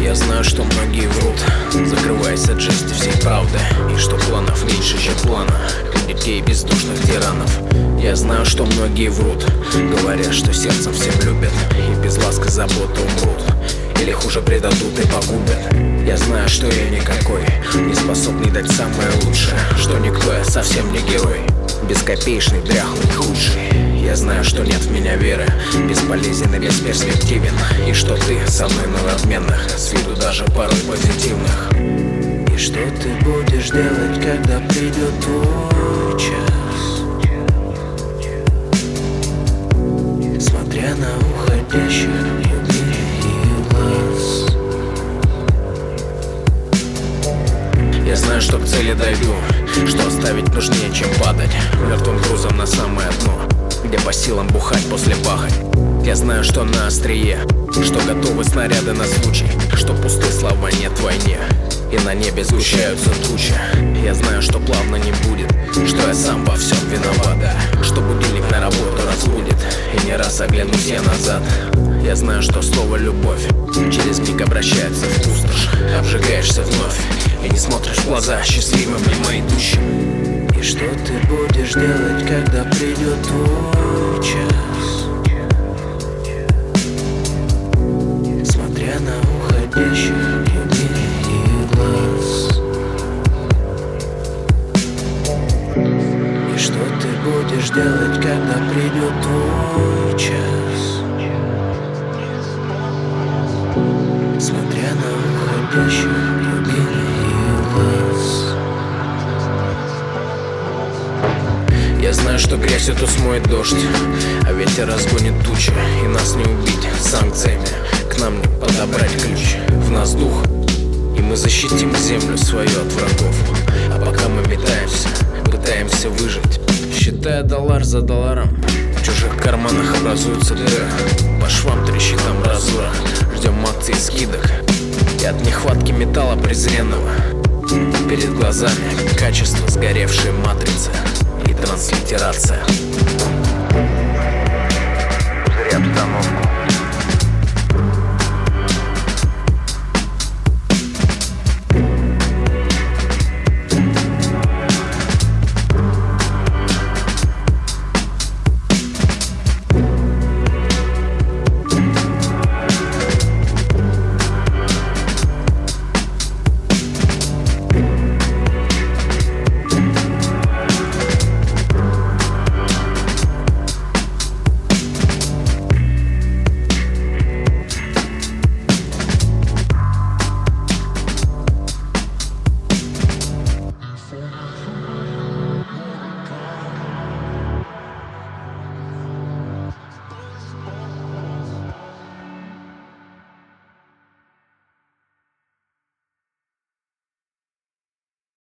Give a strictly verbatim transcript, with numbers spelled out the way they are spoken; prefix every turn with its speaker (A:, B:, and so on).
A: Я знаю, что многие врут, закрываясь от жести всей правды, и что планов меньше, чем плана у детей бездушных тиранов. Я знаю, что многие врут, говоря, что сердцем всем любят и без ласки заботы умрут, или хуже предадут и погубят. Я знаю, что я никакой, не способный дать самое лучшее, что никто я совсем не герой, бескопеечный, дряхлый, худший. Я знаю, что нет в меня веры, бесполезен и бесперспективен, и что ты со мной на разменных, с виду даже порой позитивных. И что ты будешь делать, когда придет твой час, смотря на уходящих глаз? Я знаю, что к цели дойду, что оставить нужнее, чем падать мертвым грузом на самое дно, где по силам бухать после пахать. Я знаю, что на острие, что готовы снаряды на случай, что пустые слова нет в войне, и на небе сгущаются тучи. Я знаю, что плавно не будет, что я сам во всем виноват, что будильник на работу разбудит, и не раз оглянусь я назад. Я знаю, что слово «любовь» через миг обращается в пустошь, обжигаешься вновь и не смотришь в глаза счастливым мимо идущим. И что ты будешь делать, когда придет твой час, смотря на уходящих глаз? И что ты будешь делать, когда придет твой час, смотря на уходящих глаз? Я знаю, что грязь эту смоет дождь, а ветер разгонит тучи, и нас не убить санкциями, к нам не подобрать ключ. В нас дух, и мы защитим землю свою от врагов. А пока мы метаемся, пытаемся выжить, считая доллар за долларом, в чужих карманах образуются дыры, по швам трещит амбразура. Ждем акций и скидок, и от нехватки металла презренного перед глазами качество сгоревшей матрицы и транслитерация.